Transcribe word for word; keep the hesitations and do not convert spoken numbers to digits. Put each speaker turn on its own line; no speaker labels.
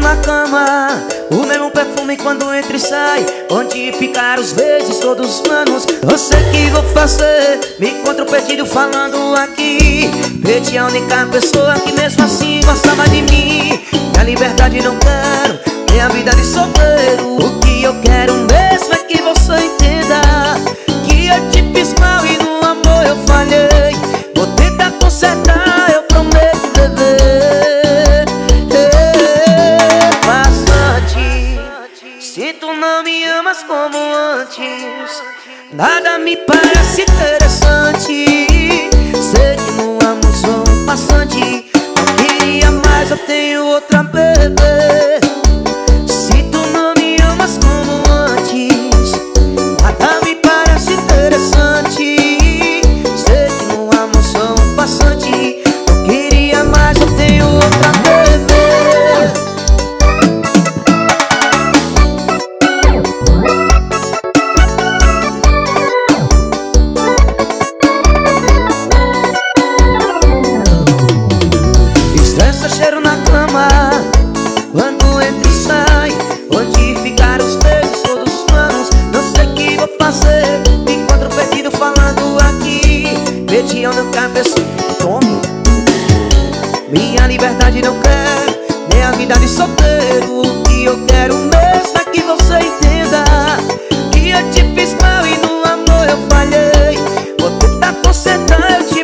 na cama, o mesmo perfume quando entra e sai. Onde ficaram os beijos, todos os planos? Eu sei que vou fazer. Me encontro perdido falando aqui. Perdi a única pessoa que mesmo assim gostava de mim. Minha liberdade não quero, nem a vida de solteiro. O que eu quero mesmo é que você entenda que eu te fiz mal e no amor eu falhei. Vou tentar consertar, eu prometo, bebê. Bastante. Se tu não me amas como antes, nada me parece interessante. Sei que no amor sou um passante. Não queria mais, eu tenho outra, bebê. Se tu não me amas como antes, nada me parece interessante. Sei que no amor sou um passante. Não queria mais, eu tenho outra, bebê. Estressa, cheiro na cama, quando entra e sai. Onde ficaram os beijos, todos os planos? Não sei o que vou fazer. Me encontro perdido falando aqui. Perdi a única pessoa. Tome. Minha liberdade não quero, nem a vida de solteiro. O que eu quero mesmo é que você entenda que eu te fiz mal e no amor eu falhei. Vou tentar consertar, eu te